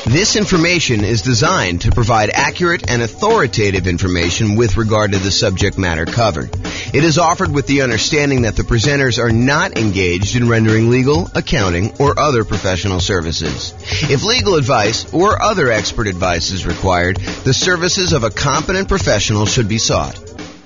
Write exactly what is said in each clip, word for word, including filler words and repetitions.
This information is designed to provide accurate and authoritative information with regard to the subject matter covered. It is offered with the understanding that the presenters are not engaged in rendering legal, accounting, or other professional services. If legal advice or other expert advice is required, the services of a competent professional should be sought.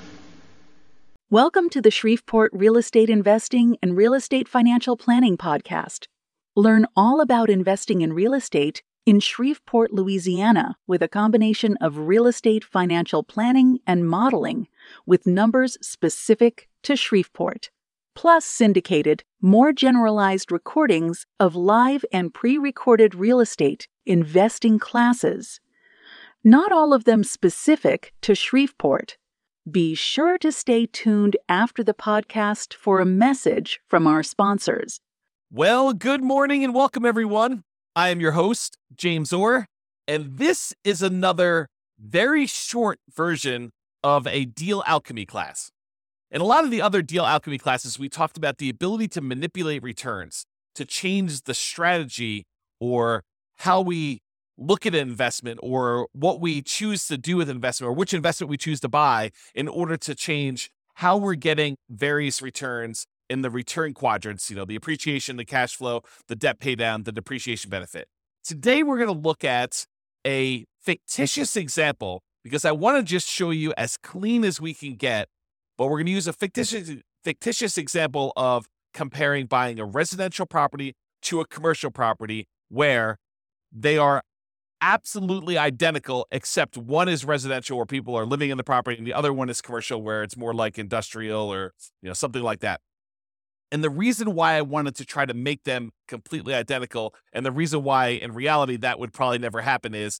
Welcome to the Shreveport Real Estate Investing and Real Estate Financial Planning Podcast. Learn all about investing in real estate in Shreveport, Louisiana, with a combination of real estate financial planning and modeling with numbers specific to Shreveport, plus syndicated, more generalized recordings of live and pre-recorded real estate investing classes. Not all of them specific to Shreveport. Be sure to stay tuned after the podcast for a message from our sponsors. Well, good morning and welcome, everyone. I am your host, James Orr, and this is another very short version of a deal alchemy class. In a lot of the other deal alchemy classes, we talked about the ability to manipulate returns, to change the strategy or how we look at an investment or what we choose to do with investment or which investment we choose to buy in order to change how we're getting various returns in the return quadrants, you know, the appreciation, the cash flow, the debt pay down, the depreciation benefit. Today, we're going to look at a fictitious example because I want to just show you as clean as we can get, but we're going to use a fictitious, fictitious example of comparing buying a residential property to a commercial property where they are absolutely identical, except one is residential where people are living in the property and the other one is commercial where it's more like industrial or, you know, something like that. And the reason why I wanted to try to make them completely identical, and the reason why in reality that would probably never happen, is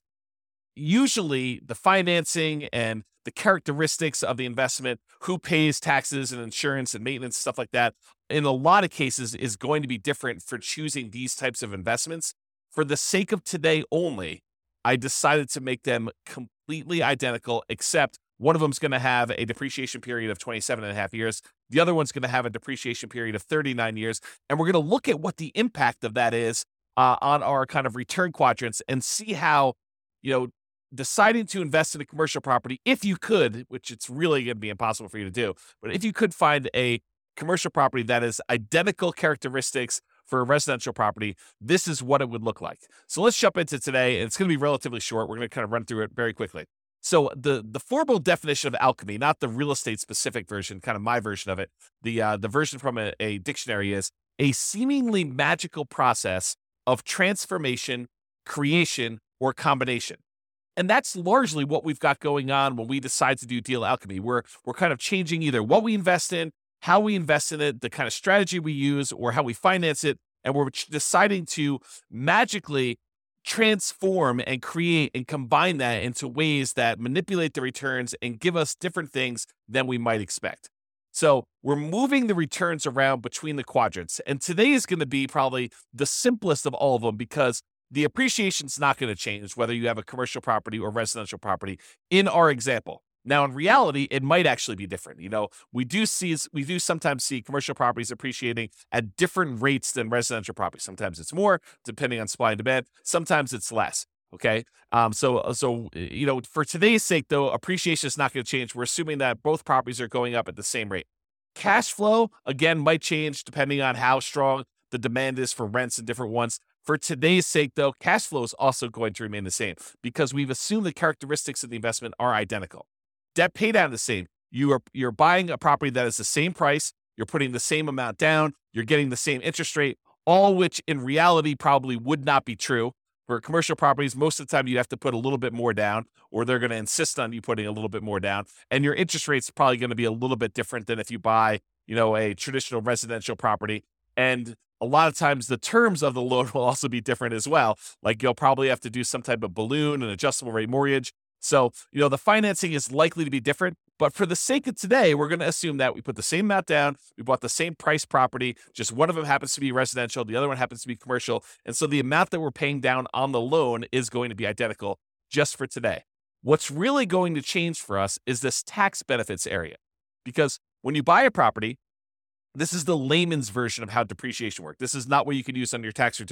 usually the financing and the characteristics of the investment, who pays taxes and insurance and maintenance, stuff like that, in a lot of cases is going to be different for choosing these types of investments. For the sake of today only, I decided to make them completely identical, except one of them is going to have a depreciation period of twenty-seven and a half years. The other one's going to have a depreciation period of thirty-nine years. And we're going to look at what the impact of that is uh, on our kind of return quadrants and see how, you know, deciding to invest in a commercial property, if you could, which it's really going to be impossible for you to do, but if you could find a commercial property that is identical characteristics for a residential property, this is what it would look like. So let's jump into today. It's going to be relatively short. We're going to kind of run through it very quickly. So the the formal definition of alchemy, not the real estate specific version, kind of my version of it, the uh, the version from a, a dictionary is a seemingly magical process of transformation, creation, or combination. And that's largely what we've got going on when we decide to do deal alchemy. We're we're kind of changing either what we invest in, how we invest in it, the kind of strategy we use, or how we finance it, and we're deciding to magically transform and create and combine that into ways that manipulate the returns and give us different things than we might expect. So we're moving the returns around between the quadrants. And today is going to be probably the simplest of all of them because the appreciation is not going to change whether you have a commercial property or residential property in our example. Now, in reality, it might actually be different. You know, we do see, we do sometimes see commercial properties appreciating at different rates than residential properties. Sometimes it's more, depending on supply and demand. Sometimes it's less. Okay. Um, so, so, you know, for today's sake, though, appreciation is not going to change. We're assuming that both properties are going up at the same rate. Cash flow, again, might change depending on how strong the demand is for rents and different ones. For today's sake, though, cash flow is also going to remain the same because we've assumed the characteristics of the investment are identical. Debt pay down the same. You are you're buying a property that is the same price. You're putting the same amount down. You're getting the same interest rate, all which in reality probably would not be true. For commercial properties, most of the time you have to put a little bit more down, or they're going to insist on you putting a little bit more down. And your interest rate's probably going to be a little bit different than if you buy, you know, a traditional residential property. And a lot of times the terms of the loan will also be different as well. Like you'll probably have to do some type of balloon, an adjustable rate mortgage. So, you know, the financing is likely to be different, but for the sake of today, we're going to assume that we put the same amount down, we bought the same price property, just one of them happens to be residential, the other one happens to be commercial, and so the amount that we're paying down on the loan is going to be identical just for today. What's really going to change for us is this tax benefits area, because when you buy a property, this is the layman's version of how depreciation works. This is not what you can use on your tax return.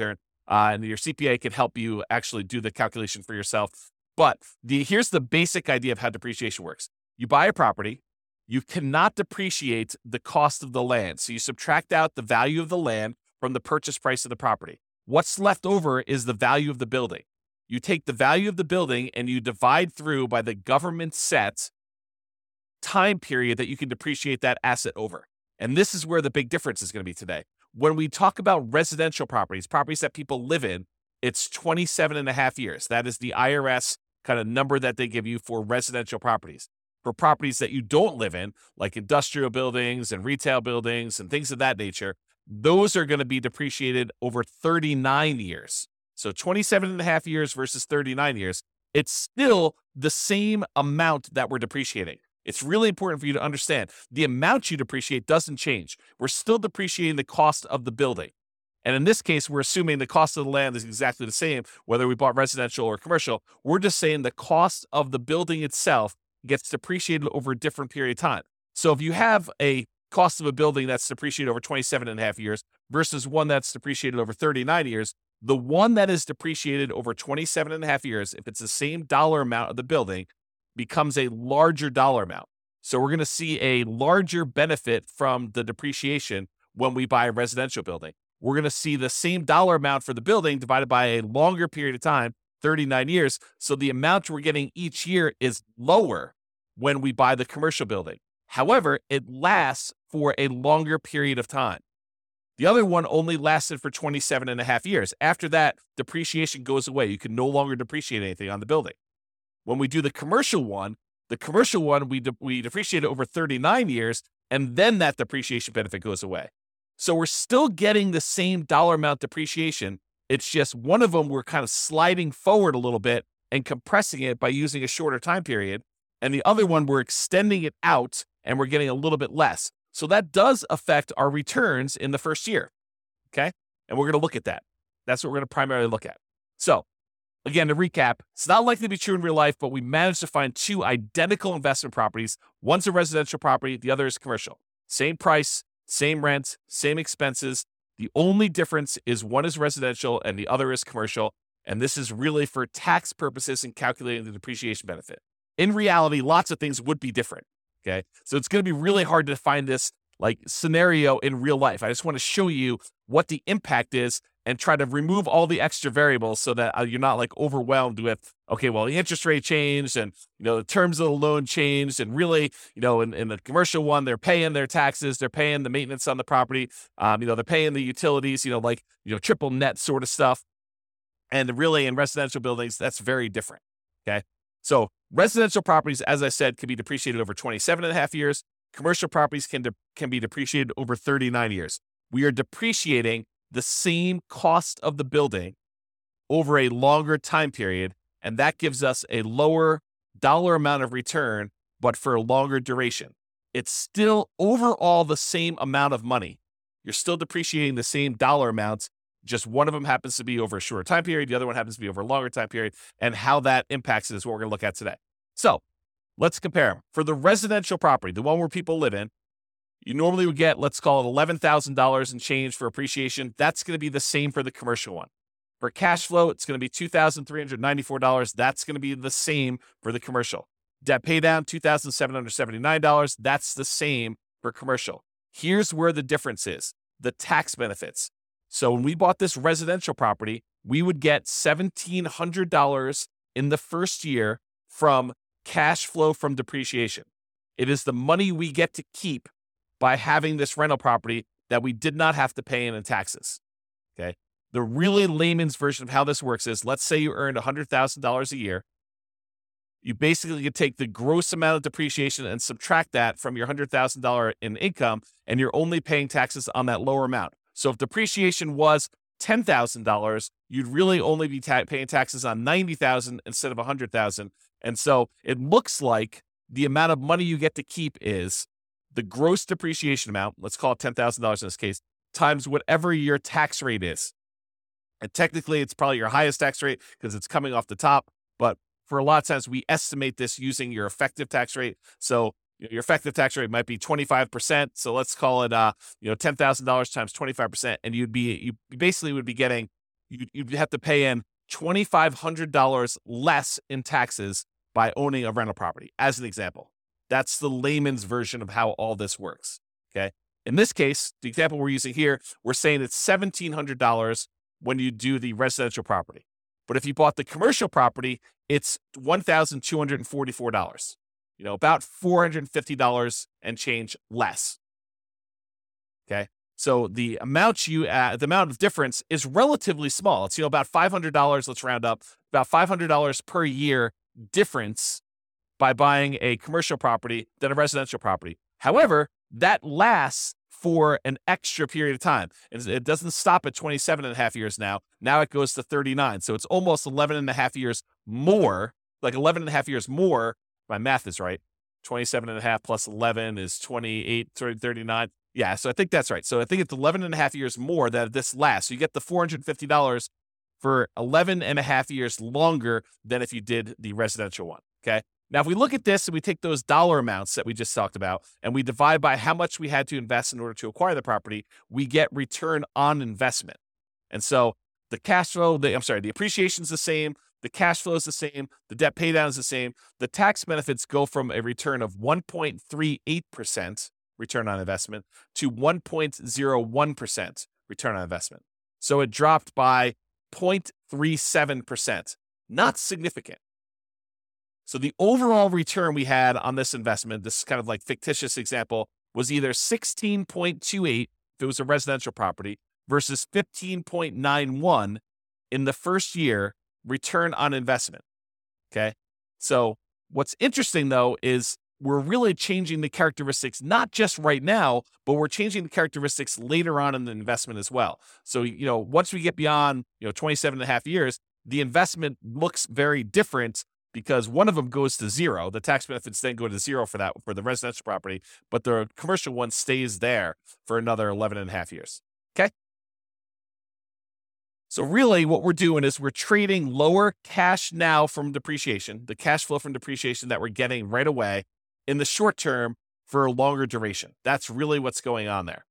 uh, and your C P A can help you actually do the calculation for yourself. But the here's the basic idea of how depreciation works. You buy a property, you cannot depreciate the cost of the land. So you subtract out the value of the land from the purchase price of the property. What's left over is the value of the building. You take the value of the building and you divide through by the government set time period that you can depreciate that asset over. And this is where the big difference is going to be today. When we talk about residential properties, properties that people live in, it's twenty-seven and a half years. That is the I R S kind of number that they give you for residential properties. For properties that you don't live in, like industrial buildings and retail buildings and things of that nature, those are going to be depreciated over thirty-nine years. So twenty-seven and a half years versus thirty-nine years, it's still the same amount that we're depreciating. It's really important for you to understand the amount you depreciate doesn't change. We're still depreciating the cost of the building. And in this case, we're assuming the cost of the land is exactly the same, whether we bought residential or commercial. We're just saying the cost of the building itself gets depreciated over a different period of time. So if you have a cost of a building that's depreciated over twenty-seven and a half years versus one that's depreciated over thirty-nine years, the one that is depreciated over twenty-seven and a half years, if it's the same dollar amount of the building, becomes a larger dollar amount. So we're going to see a larger benefit from the depreciation when we buy a residential building. We're going to see the same dollar amount for the building divided by a longer period of time, thirty-nine years. So the amount we're getting each year is lower when we buy the commercial building. However, it lasts for a longer period of time. The other one only lasted for twenty-seven and a half years. After that, depreciation goes away. You can no longer depreciate anything on the building. When we do the commercial one, the commercial one, we, de- we depreciate it over thirty-nine years, and then that depreciation benefit goes away. So we're still getting the same dollar amount depreciation. It's just one of them we're kind of sliding forward a little bit and compressing it by using a shorter time period. And the other one, we're extending it out and we're getting a little bit less. So that does affect our returns in the first year, okay? And we're going to look at that. That's what we're going to primarily look at. So again, to recap, it's not likely to be true in real life, but we managed to find two identical investment properties. One's a residential property, the other is commercial. Same price, same rent, same expenses. The only difference is one is residential and the other is commercial. And this is really for tax purposes and calculating the depreciation benefit. In reality, lots of things would be different. Okay. So it's going to be really hard to find this like scenario in real life. I just want to show you what the impact is and try to remove all the extra variables so that uh, you're not like overwhelmed with, okay, well, the interest rate changed and, you know, the terms of the loan changed. And really, you know, in, in the commercial one, they're paying their taxes, they're paying the maintenance on the property. Um, you know, they're paying the utilities, you know, like, you know, triple net sort of stuff. And really in residential buildings, that's very different. Okay. So residential properties, as I said, can be depreciated over twenty-seven and a half years. Commercial properties can, de- can be depreciated over thirty-nine years. We are depreciating the same cost of the building over a longer time period, and that gives us a lower dollar amount of return, but for a longer duration. It's still overall the same amount of money. You're still depreciating the same dollar amounts, just one of them happens to be over a shorter time period, the other one happens to be over a longer time period, and how that impacts it is what we're going to look at today. So let's compare them. For the residential property, the one where people live in, you normally would get, let's call it eleven thousand dollars in change for appreciation. That's going to be the same for the commercial one. For cash flow, it's going to be two thousand three hundred ninety-four dollars. That's going to be the same for the commercial. Debt pay down, two thousand seven hundred seventy-nine dollars. That's the same for commercial. Here's where the difference is, the tax benefits. So when we bought this residential property, we would get one thousand seven hundred dollars in the first year from cash flow from depreciation. It is the money we get to keep by having this rental property that we did not have to pay in taxes. Okay. The really layman's version of how this works is, let's say you earned one hundred thousand dollars a year. You basically could take the gross amount of depreciation and subtract that from your one hundred thousand dollars in income, and you're only paying taxes on that lower amount. So if depreciation was ten thousand dollars, you'd really only be ta- paying taxes on ninety thousand dollars instead of one hundred thousand dollars. And so it looks like the amount of money you get to keep is the gross depreciation amount, let's call it ten thousand dollars in this case, times whatever your tax rate is. And technically, it's probably your highest tax rate because it's coming off the top. But for a lot of times, we estimate this using your effective tax rate. So your effective tax rate might be twenty-five percent. So let's call it, uh, you know, ten thousand dollars times twenty-five percent. And you'd be, you basically would be getting you, you'd have to pay in two thousand five hundred dollars less in taxes by owning a rental property, as an example. That's the layman's version of how all this works, okay? In this case, the example we're using here, we're saying it's one thousand seven hundred dollars when you do the residential property. But if you bought the commercial property, it's one thousand two hundred forty-four dollars, you know, about four hundred fifty dollars and change less, okay? So the amount you add, the amount of difference is relatively small. It's, you know, about five hundred dollars, let's round up, about five hundred dollars per year difference by buying a commercial property than a residential property. However, that lasts for an extra period of time. And it doesn't stop at twenty-seven and a half years now. Now it goes to thirty-nine. So it's almost eleven and a half years more, like eleven and a half years more. My math is right. twenty-seven and a half plus eleven is twenty-eight, thirty-nine. Yeah, so I think that's right. So I think it's eleven and a half years more that this lasts. So you get the four hundred fifty dollars for eleven and a half years longer than if you did the residential one, okay? Now, if we look at this and we take those dollar amounts that we just talked about and we divide by how much we had to invest in order to acquire the property, we get return on investment. And so the cash flow, the, I'm sorry, the appreciation is the same, the cash flow is the same, the debt pay down is the same. The tax benefits go from a return of one point three eight percent return on investment to one point zero one percent return on investment. So it dropped by zero point three seven percent. Not significant. So the overall return we had on this investment, this kind of like fictitious example, was either sixteen point two eight if it was a residential property versus fifteen point nine one in the first year return on investment. Okay. So what's interesting though is we're really changing the characteristics, not just right now, but we're changing the characteristics later on in the investment as well. So, you know, once we get beyond, you know, twenty-seven and a half years, the investment looks very different because one of them goes to zero. The tax benefits then go to zero for that, for the residential property, but the commercial one stays there for another eleven and a half years. Okay. So really what we're doing is we're trading lower cash now from depreciation, the cash flow from depreciation that we're getting right away in the short term for a longer duration. That's really what's going on there.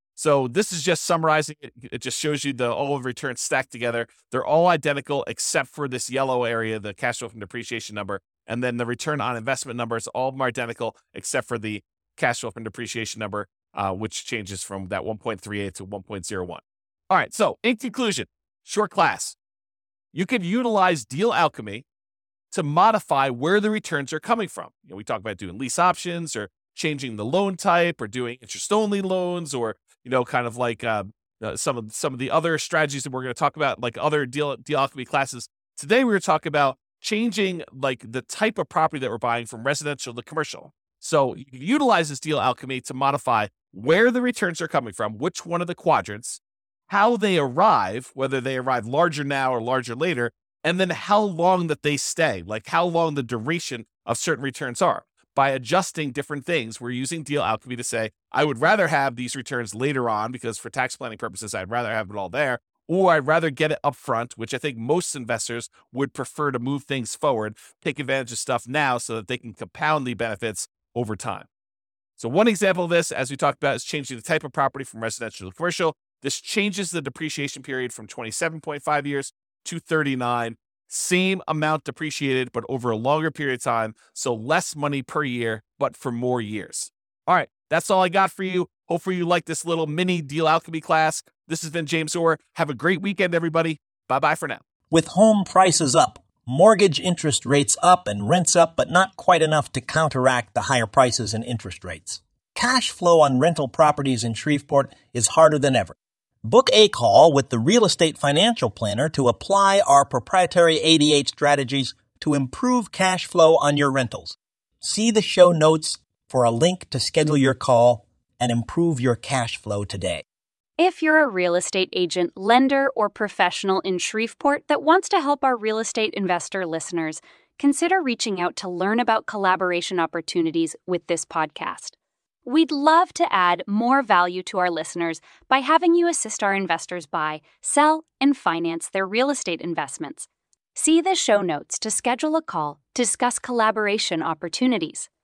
So this is just summarizing it. It just shows you the all of returns stacked together. They're all identical except for this yellow area, the cash flow from depreciation number. And then the return on investment numbers, all of them are identical except for the cash flow from depreciation number, uh, which changes from that one point three eight to one point zero one. All right, so in conclusion, short class, you could utilize deal alchemy to modify where the returns are coming from. You know, we talk about doing lease options or changing the loan type or doing interest-only loans or, you know, kind of like uh, uh, some of some of the other strategies that we're going to talk about, like other deal, deal alchemy classes. Today, we're going to talk about changing like the type of property that we're buying from residential to commercial. So you can utilize this deal alchemy to modify where the returns are coming from, which one of the quadrants, how they arrive, whether they arrive larger now or larger later, and then how long that they stay, like how long the duration of certain returns are. By adjusting different things, we're using deal alchemy to say, I would rather have these returns later on because for tax planning purposes, I'd rather have it all there, or I'd rather get it up front, which I think most investors would prefer to move things forward, take advantage of stuff now so that they can compound the benefits over time. So one example of this, as we talked about, is changing the type of property from residential to commercial. This changes the depreciation period from twenty-seven point five years to thirty-nine. Same amount depreciated, but over a longer period of time. So less money per year, but for more years. All right, that's all I got for you. Hopefully you like this little mini deal alchemy class. This has been James Orr. Have a great weekend, everybody. Bye-bye for now. With home prices up, mortgage interest rates up, and rents up, but not quite enough to counteract the higher prices and interest rates. Cash flow on rental properties in Shreveport is harder than ever. Book a call with the Real Estate Financial Planner to apply our proprietary eighty-eight strategies to improve cash flow on your rentals. See the show notes for a link to schedule your call and improve your cash flow today. If you're a real estate agent, lender, or professional in Shreveport that wants to help our real estate investor listeners, consider reaching out to learn about collaboration opportunities with this podcast. We'd love to add more value to our listeners by having you assist our investors buy, sell, and finance their real estate investments. See the show notes to schedule a call to discuss collaboration opportunities.